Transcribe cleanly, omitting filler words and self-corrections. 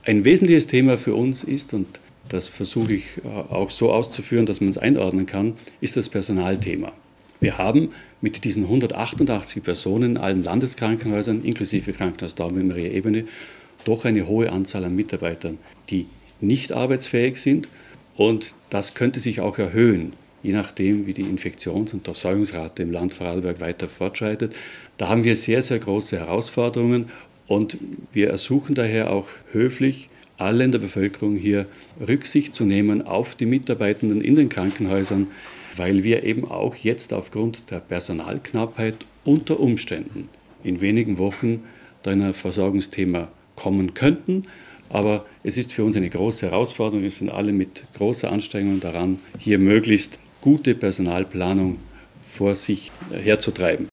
Ein wesentliches Thema für uns ist, und das versuche ich auch so auszuführen, dass man es einordnen kann, ist das Personalthema. Wir haben mit diesen 188 Personen in allen Landeskrankenhäusern, inklusive Krankenhaus Daumenmirier-Ebene, doch eine hohe Anzahl an Mitarbeitern, die nicht arbeitsfähig sind. Und das könnte sich auch erhöhen, je nachdem, wie die Infektions- und Durchseuchungsrate im Land Vorarlberg weiter fortschreitet. Da haben wir sehr, sehr große Herausforderungen und wir ersuchen daher auch höflich, alle in der Bevölkerung hier Rücksicht zu nehmen auf die Mitarbeitenden in den Krankenhäusern, weil wir eben auch jetzt aufgrund der Personalknappheit unter Umständen in wenigen Wochen da in ein Versorgungsthema kommen könnten. Aber es ist für uns eine große Herausforderung. Es sind alle mit großer Anstrengung daran, hier möglichst gute Personalplanung vor sich herzutreiben.